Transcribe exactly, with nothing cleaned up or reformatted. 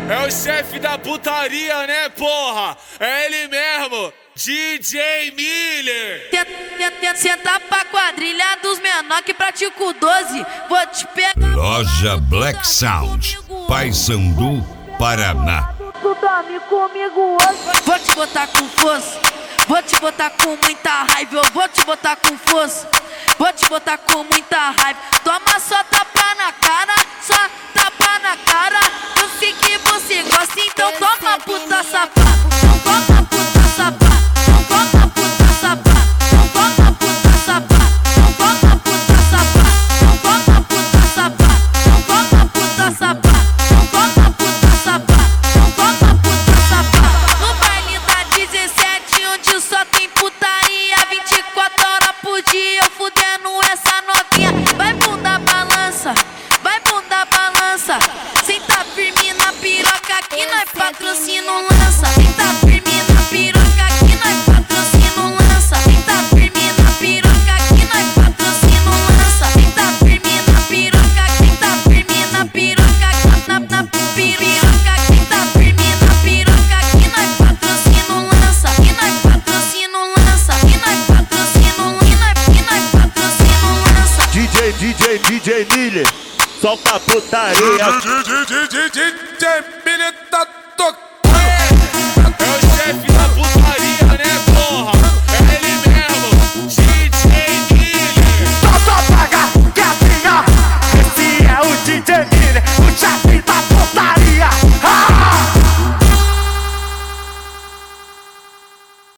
É o chefe da putaria, né, porra? É ele mesmo, D J Miller. Senta pra quadrilha dos menor que pratico doze. Vou te pegar. Loja Black Sound, Paysandu, Paraná. Tu dorme comigo hoje. Vou te botar com força. Vou te botar com muita raiva. Eu vou te botar com força. Vou te botar com muita raiva. Toma só tapa na cara. Só tapa na cara. Eu sei que você gosta, então toma puta safada. Então toma puta safada. Então toma puta safada. Então toma puta safada. Então toma puta safada. Então toma puta safada. Então toma puta safada. Então toma puta safada. Então toma puta safada. No baile da dezessete, onde só tem putaria, vinte e quatro horas por dia eu fudendo essa novinha. Vai bunda balança, vai bunda balança. Senta firme na piroca que nós patrocina o lança. Senta firme na piroca que nós patrocina o lança. Senta firme na piroca que nós patrocina o lança. Senta firme na piroca, senta firme na piroca, na na piroca. Senta firme na piroca que nós patrocina o lança. Que nós patrocina o lança. Que nós patrocina o lança. Que nós patrocina o lança. D J, D J, D J Miller, solta a putaria. D J Miller tá